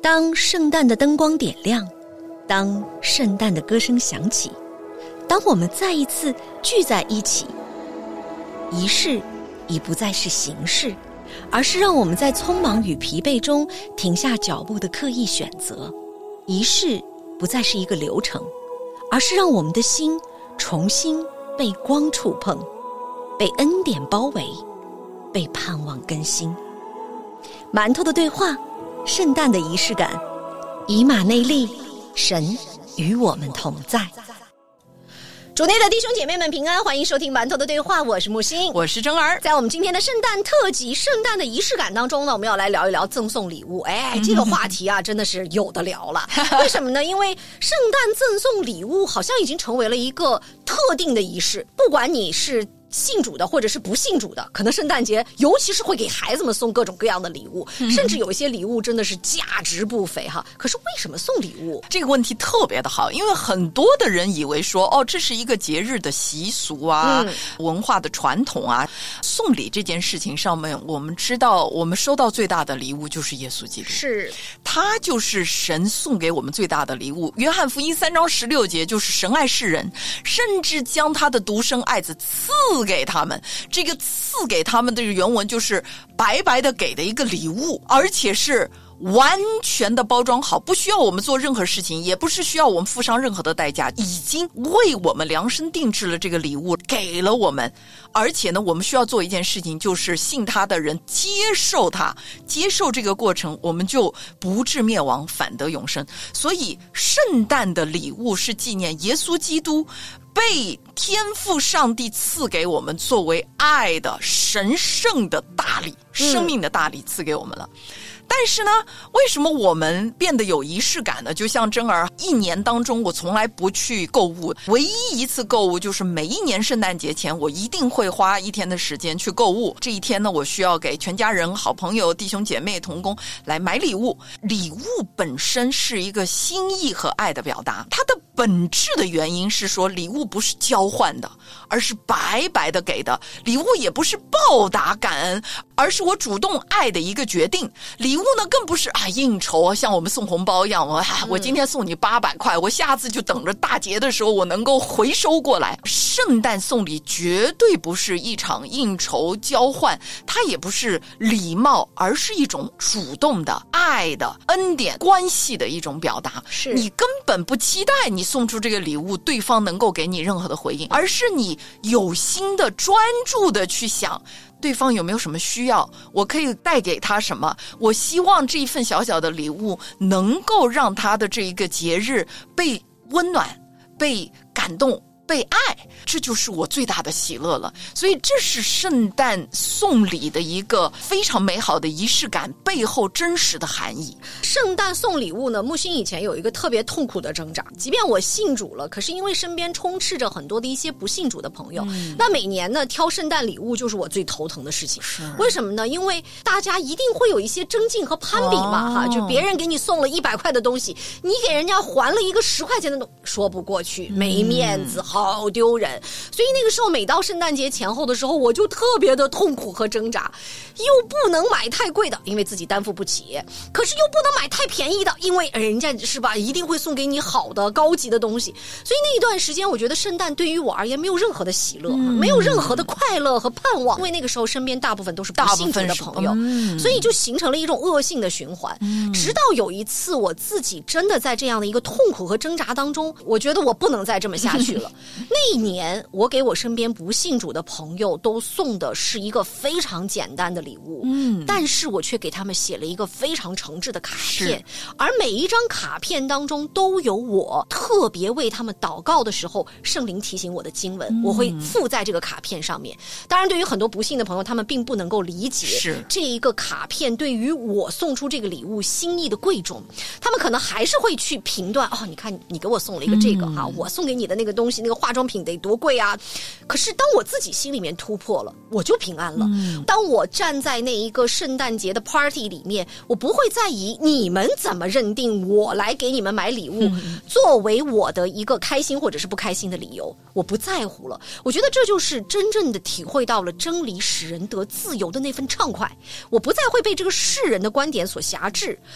当圣诞的灯光点亮，当圣诞的歌声响起，当我们再一次聚在一起，仪式已不再是形式，而是让我们在匆忙与疲惫中停下脚步的刻意选择。仪式不再是一个流程，而是让我们的心重新被光触碰，被恩典包围，被盼望更新。馒头的对话，圣诞的仪式感，以马内利，神与我们同在。主内的弟兄姐妹们平安，欢迎收听馒头的对话，我是木星， 我是珍儿。 在我们今天的圣诞特辑圣诞的仪式感当中呢，我们要来聊一聊赠送礼物。这个话题啊真的是有的聊了。为什么呢？因为圣诞赠送礼物好像已经成为了一个特定的仪式，不管你是信主的或者是不信主的，可能圣诞节尤其是会给孩子们送各种各样的礼物，甚至有一些礼物真的是价值不菲哈。可是为什么送礼物？ 这个问题特别的好，因为很多的人以为说这是一个节日的习俗啊，文化的传统啊。送礼这件事情上面，我们知道我们收到最大的礼物就是耶稣基督， 是他就是神送给我们最大的礼物。约翰福音3章16节就是神爱世人，甚至将他的独生爱子赐给他们。这个赐给他们的原文就是白白的给的一个礼物，而且是完全的包装好，不需要我们做任何事情，也不是需要我们付上任何的代价，已经为我们量身定制了这个礼物给了我们。而且呢，我们需要做一件事情，就是信他的人接受他，接受这个过程，我们就不至灭亡，反得永生。所以圣诞的礼物是纪念耶稣基督被天父上帝赐给我们作为爱的神圣的大礼，生命的大礼赐给我们了。但是呢，为什么我们变得有仪式感呢？就像珍儿一年当中我从来不去购物，唯一一次购物就是每一年圣诞节前我一定会花一天的时间去购物。这一天呢，我需要给全家人、好朋友、弟兄姐妹、同工来买礼物。礼物本身是一个心意和爱的表达，它的本质的原因是说，礼物不是交换的，而是白白的给的。礼物也不是报答感恩，而是我主动爱的一个决定。礼物呢，更不是应酬，像我们送红包一样，我今天送你800块，我下次就等着大节的时候我能够回收过来。圣诞送礼绝对不是一场应酬交换，它也不是礼貌，而是一种主动的爱的恩典关系的一种表达。 是你根本不期待你送出这个礼物对方能够给你任何的回应，而是你有心的专注的去想对方有没有什么需要，我可以带给他什么，我希望这一份小小的礼物能够让他的这一个节日被温暖，被感动，被爱，这就是我最大的喜乐了。所以这是圣诞送礼的一个非常美好的仪式感背后真实的含义。 圣诞送礼物呢，木星以前有一个特别痛苦的挣扎，即便我信主了，可是因为身边充斥着很多的一些不信主的朋友，那每年呢挑圣诞礼物就是我最头疼的事情。为什么呢？因为大家一定会有一些争竞和攀比嘛，就别人给你送了100块的东西，你给人家还了一个10块钱的东西，说不过去，没面子，好丢人。所以那个时候每到圣诞节前后的时候，我就特别的痛苦和挣扎，又不能买太贵的，因为自己担负不起，可是又不能买太便宜的，因为人家是吧一定会送给你好的高级的东西。所以那一段时间我觉得圣诞对于我而言没有任何的喜乐，没有任何的快乐和盼望，因为那个时候身边大部分都是不信主的朋友，所以就形成了一种恶性的循环。直到有一次我自己真的在这样的一个痛苦和挣扎当中，我觉得我不能再这么下去了。那一年我给我身边不信主的朋友都送的是一个非常简单的礼物，但是我却给他们写了一个非常诚挚的卡片，而每一张卡片当中都有我特别为他们祷告的时候圣灵提醒我的经文，我会附在这个卡片上面。当然对于很多不信的朋友，他们并不能够理解这一个卡片对于我送出这个礼物心意的贵重，他们可能还是会去评断，你看你给我送了一个这个我送给你的那个东西，那个化妆品得多贵啊。可是当我自己心里面突破了，我就平安了。当我站在那一个圣诞节的 party 里面，我不会再以你们怎么认定我来给你们买礼物作为我的一个开心或者是不开心的理由，我不在乎了。我觉得这就是真正的体会到了真理使人得自由的那份畅快，我不再会被这个世人的观点所辖制，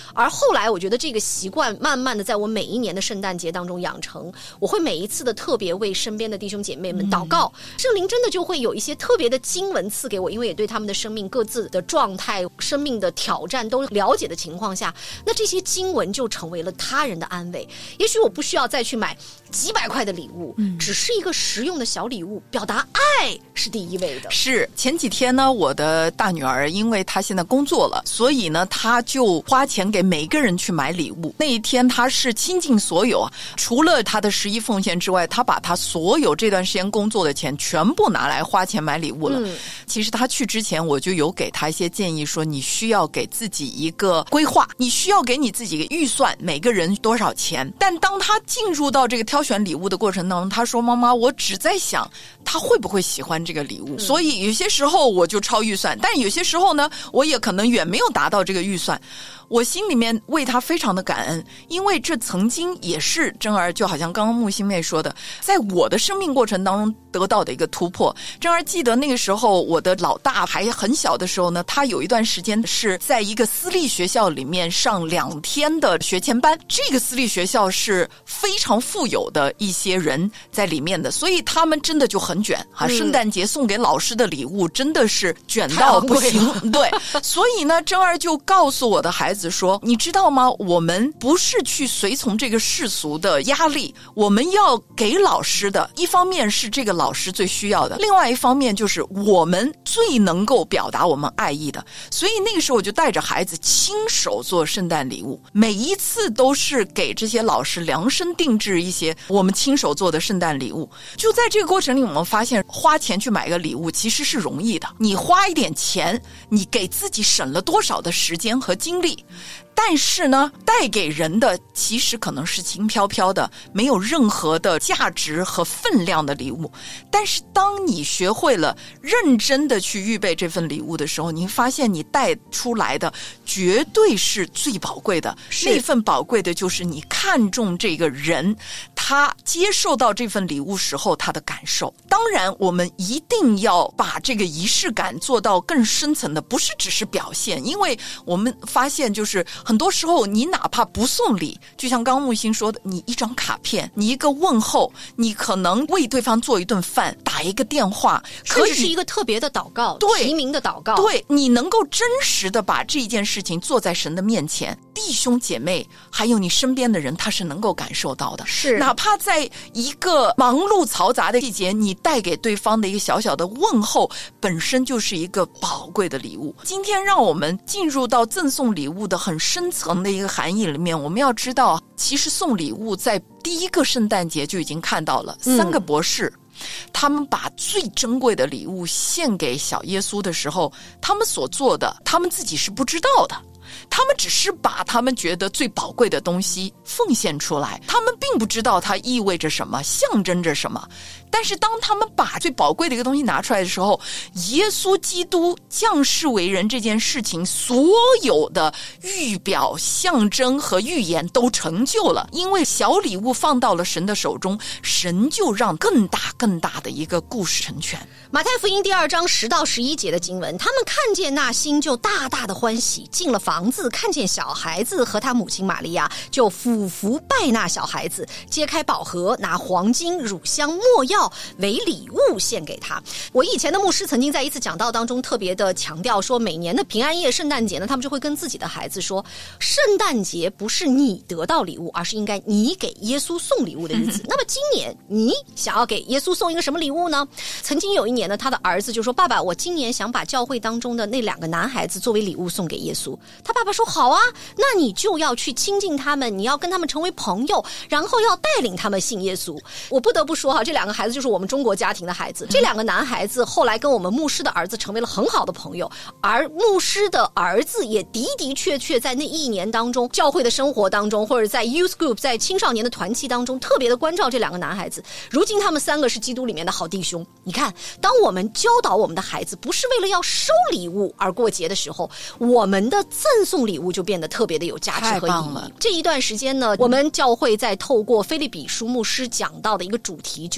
而后来我觉得这个习惯慢慢的在我每一年的圣诞节当中养成，我会每一次的特别为身边的弟兄姐妹们祷告，圣灵真的就会有一些特别的经文赐给我，因为也对他们的生命各自的状态、生命的挑战都了解的情况下，那这些经文就成为了他人的安慰。也许我不需要再去买几百块的礼物，只是一个实用的小礼物，表达爱是第一位的。 是前几天呢，我的大女儿因为她现在工作了，所以呢她就花钱给每个人去买礼物。那一天她是倾尽所有，除了她的11奉献之外，她把她所有这段时间工作的钱全部拿来花钱买礼物了。其实她去之前我就有给她一些建议，说你需要给自己一个规划，你需要给你自己一个预算，每个人多少钱。但当她进入到这个挑选礼物的过程当中，她说妈妈，我只在想她会不会喜欢这个礼物，所以有些时候我就超预算，但有些时候呢我也可能远没有达到这个预算。我心里面为他非常的感恩，因为这曾经也是珍儿就好像刚刚木星妹说的，在我的生命过程当中得到的一个突破。珍儿记得那个时候我的老大还很小的时候呢，他有一段时间是在一个私立学校里面上2天的学前班，这个私立学校是非常富有的一些人在里面的，所以他们真的就很卷啊！圣诞节送给老师的礼物真的是卷到不行，对，所以呢，珍儿就告诉我的孩子说，你知道吗？我们不是去随从这个世俗的压力，我们要给老师的，一方面是这个老师最需要的，另外一方面就是我们最能够表达我们爱意的。所以那个时候我就带着孩子亲手做圣诞礼物，每一次都是给这些老师量身定制一些我们亲手做的圣诞礼物。就在这个过程里，我们发现花钱去买个礼物其实是容易的，你花一点钱，你给自己省了多少的时间和精力，但是呢，带给人的其实可能是轻飘飘的，没有任何的价值和分量的礼物。但是当你学会了认真的去预备这份礼物的时候，你发现你带出来的绝对是最宝贵的。那份宝贵的就是你看重这个人，他接受到这份礼物时候他的感受。当然我们一定要把这个仪式感做到更深层的，不是只是表现，因为我们发现就是很多时候你哪怕不送礼，就像刚刚木星说的，你一张卡片，你一个问候，你可能为对方做一顿饭，打一个电话， 甚至是一个特别的祷告，提名的祷告， 对，你能够真实的把这件事情做在神的面前，弟兄姐妹还有你身边的人他是能够感受到的。 是， 哪怕在一个忙碌嘈杂的季节，你带给对方的一个小小的问候本身就是一个宝贵的礼物。今天让我们进入到赠送礼物的很深层的一个含义里面，我们要知道其实送礼物在第一个圣诞节就已经看到了3个博士他们把最珍贵的礼物献给小耶稣的时候，他们所做的他们自己是不知道的，他们只是把他们觉得最宝贵的东西奉献出来，他们并不知道它意味着什么，象征着什么。但是当他们把最宝贵的一个东西拿出来的时候，耶稣基督降世为人这件事情所有的预表、象征和预言都成就了。因为小礼物放到了神的手中，神就让更大更大的一个故事成全。 马太福音第2章10到11节的经文，他们看见那星就大大的欢喜，进了房子，看见小孩子和他母亲玛利亚，就俯伏拜那小孩子，揭开宝盒，拿黄金、乳香、没药为礼物献给他。我以前的牧师曾经在一次讲道当中特别的强调说，每年的平安夜、圣诞节呢，他们就会跟自己的孩子说，圣诞节不是你得到礼物，而是应该你给耶稣送礼物的日子。那么今年你想要给耶稣送一个什么礼物呢？曾经有一年呢，他的儿子就说，爸爸，我今年想把教会当中的那2个男孩子作为礼物送给耶稣。他爸爸说，好啊，那你就要去亲近他们，你要跟他们成为朋友，然后要带领他们信耶稣。我不得不说哈，这2个孩子就是我们中国家庭的孩子。这2个男孩子后来跟我们牧师的儿子成为了很好的朋友，而牧师的儿子也的的确确在那1年当中，教会的生活当中，或者在 youth group 在青少年的团契当中，特别的关照这2个男孩子。如今他们3个是基督里面的好弟兄。你看，当我们教导我们的孩子不是为了要收礼物而过节的时候，我们的赠送礼物就变得特别的有价值和意义。这一段时间呢，我们教会在透过腓立比书牧师讲到的一个主题，就是给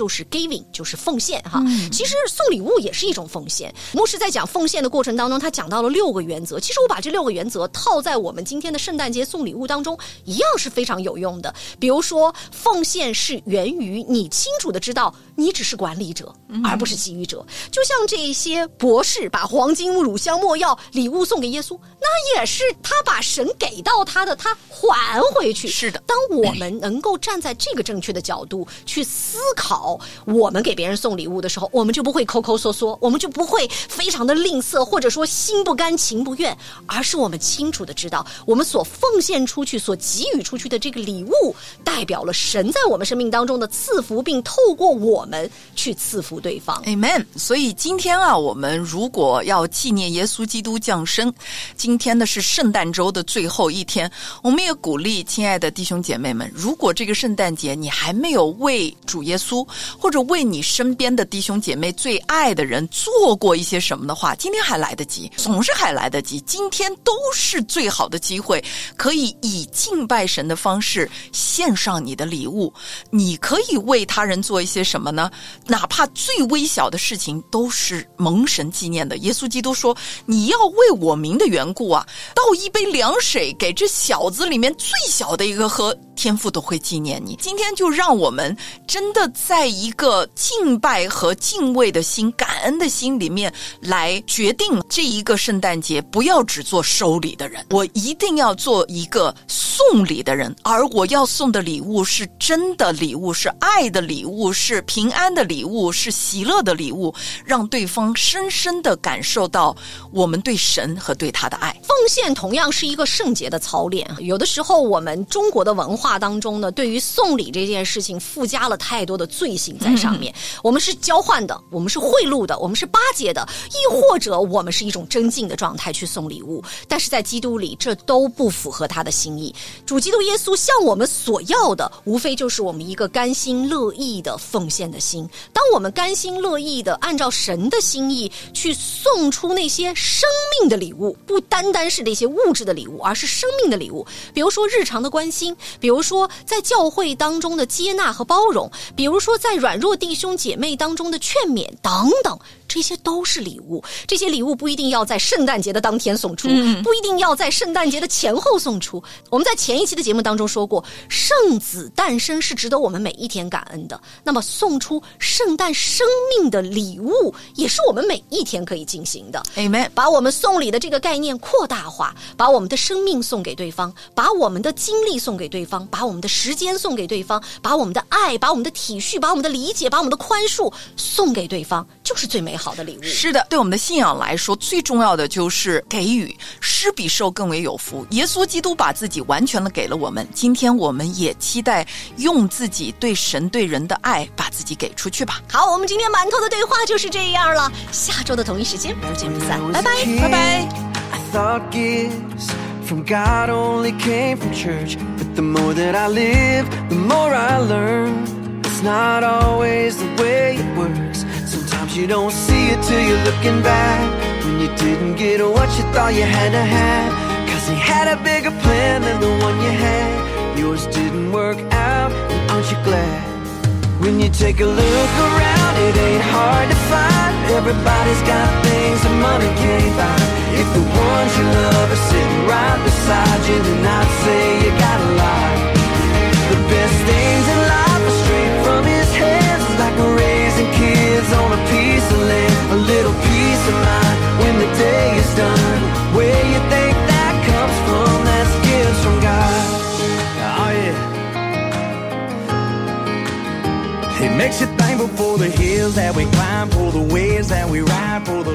giving 就是奉献哈。其实送礼物也是一种奉献。牧师在讲奉献的过程当中，他讲到了6个原则。其实我把这6个原则套在我们今天的圣诞节送礼物当中，一样是非常有用的。比如说，奉献是源于你清楚的知道你只是管理者，而不是给予者。就像这些博士把黄金、乳香、没药礼物送给耶稣，那也是他把神给到他的，他还回去。 是的， 当我们能够站在这个正确的角度去思考我们给别人送礼物的时候，我们就不会抠抠缩缩，我们就不会非常的吝啬，或者说心不甘情不愿，而是我们清楚的知道我们所奉献出去、所给予出去的这个礼物代表了神在我们生命当中的赐福，并透过我们去赐福对方。 Amen。 所以今天我们如果要纪念耶稣基督降生，今天呢是圣诞周的最后一天，我们也鼓励亲爱的弟兄姐妹们，如果这个圣诞节你还没有为主耶稣或者为你身边的弟兄姐妹最爱的人做过一些什么的话，今天还来得及，总是还来得及，今天都是最好的机会，可以以敬拜神的方式献上你的礼物。你可以为他人做一些什么呢？哪怕最微小的事情都是蒙神纪念的。耶稣基督说，你要为我名的缘故倒一杯凉水给这小子里面最小的一个喝，天父都会纪念你。今天就让我们真的在一个敬拜和敬畏的心、感恩的心里面来决定这一个圣诞节，不要只做收礼的人，我一定要做一个送礼的人，而我要送的礼物是真的礼物，是爱的礼物，是平安的礼物，是喜乐的礼物，让对方深深地感受到我们对神和对他的爱。 奉献同样是一个圣洁的操练，有的时候我们中国的文化当中呢，对于送礼这件事情附加了太多的罪行在上面。我们是交换的，我们是贿赂的，我们是巴结的，亦或者我们是一种争竞的状态去送礼物。但是在基督里，这都不符合他的心意。主基督耶稣向我们所要的，无非就是我们一个甘心乐意的奉献的心。当我们甘心乐意的按照神的心意去送出那些生命的礼物，不单单是那些物质的礼物，而是生命的礼物。比如说日常的关心，比如说在教会当中的接纳和包容，比如说在软弱弟兄姐妹当中的劝勉等等，这些都是礼物。这些礼物不一定要在圣诞节的当天送出，不一定要在圣诞节的前后送出。我们在前一期的节目当中说过，圣子诞生是值得我们每一天感恩的，那么送出圣诞生命的礼物也是我们每一天可以进行的。 Amen。 把我们送礼的这个概念扩大化，把我们的生命送给对方，把我们的精力送给对方，把我们的时间送给对方，把我们的爱，把我们的体恤，把我们的理解，把我们的宽恕送给对方，就是最美好的礼物。 是的，对我们的信仰来说，最重要的就是给予，施比受更为有福。耶稣基督把自己完全的给了我们，今天我们也期待用自己对神对人的爱把自己给出去吧。 好，我们今天馒头的对话就是这样了，下周的同一时间不见不散，拜拜， 拜拜。 I thought gifts from God only came from church, but the more that I live, the more I learn. It's not always the way it works. Sometimes you don't see it till you're looking back, when you didn't get what you thought you had to have, 'cause he had a bigger plan than the one you had. Yours didn't work out, and aren't you glad? When you take a look around, it ain't hard to find. Everybody's got things that money can't buy. If the ones you love are sitting right beside you, then I'd say you gotta lie. The best things in life are straight from his hands. It's like raising kids on a piece of land. A little peace of mind when the day is done. Where you think that comes from, that's gifts from God. Oh yeah. It makes you thankful for the hills that we climb, for the waves that we ride, for the